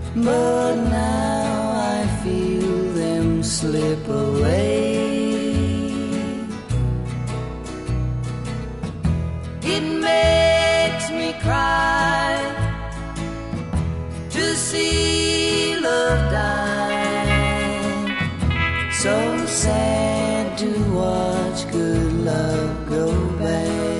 but now I feel them slip away. It makes me cry to see love die. So sad to watch good love go bad.